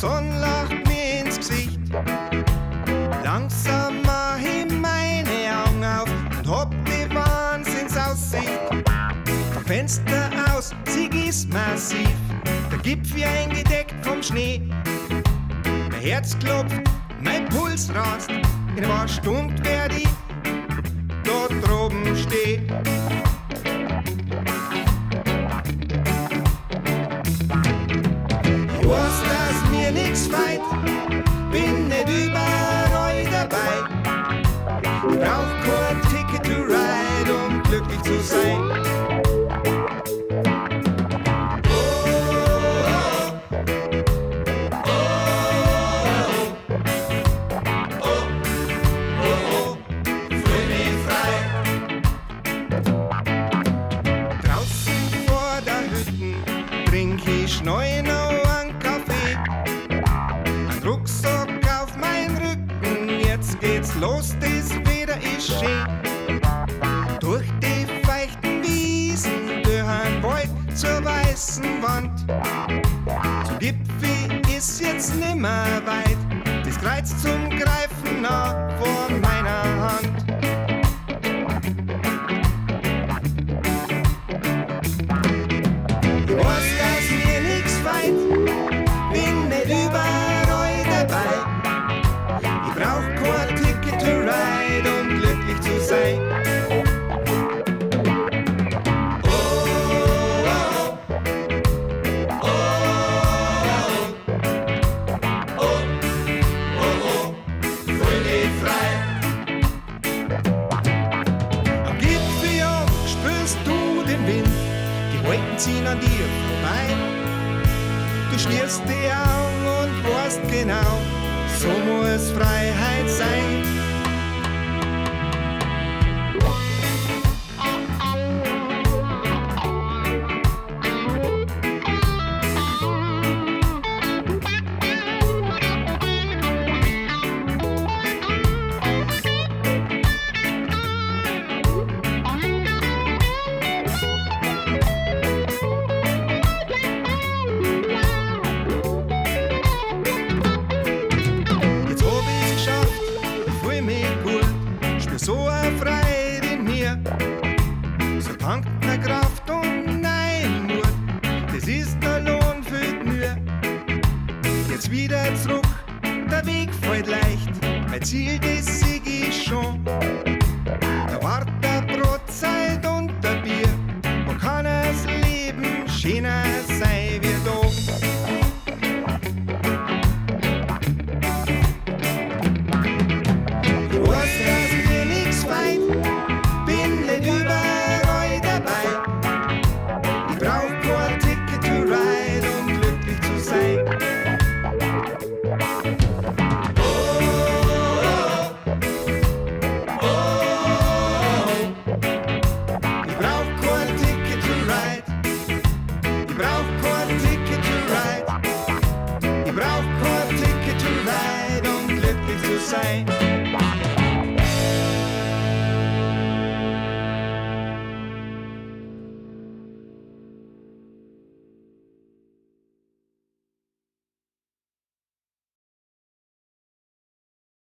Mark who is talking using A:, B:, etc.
A: Sonne lacht mir ins Gesicht. Langsam mach ich meine Augen auf und hab die Wahnsinnsaussicht. Vom Fenster aus, sie ist massiv, der Gipfel eingedeckt vom Schnee. Mein Herz klopft, mein Puls rast, in einer Stunde werd ich dort droben stehen. Ich weiß, dass mir nix feit, bin nicht überall dabei. Ich brauch kein Ticket to ride, um glücklich zu sein. Neu noch einen Kaffee, ein Rucksack auf meinen Rücken, jetzt geht's los, das Wetter ist schön. Durch die feuchten Wiesen, durch einen Wald zur weißen Wand. Zum Gipfel ist jetzt nimmer weit, das Kreuz zum Greifen nah vor meiner Hand. Bin nicht überall dabei. Ich brauch kein Ticket to ride, um glücklich zu sein. Oh, oh, oh, oh, oh, oh, oh, völlig frei. Am Gipfel spürst du den Wind, die Wolken ziehen an dir vorbei. Du schließt die Augen und weißt genau, so muss Freiheit sein. So eine Freude in mir, so tankt mir Kraft und nein Mut, das ist der Lohn für die Mühe. Jetzt wieder zurück, der Weg fällt leicht, mein Ziel, das sieg ich schon. Da wart der Brotzeit und der Bier, wo kann das Leben schöner sein wie da. Bin nicht überall dabei. Ich brauch kein Ticket to ride, um glücklich zu sein. Oh, oh, oh, oh. Ich brauch kein Ticket to ride. Ich brauch kein Ticket to ride. Ich brauch kein Ticket to ride, um glücklich zu sein.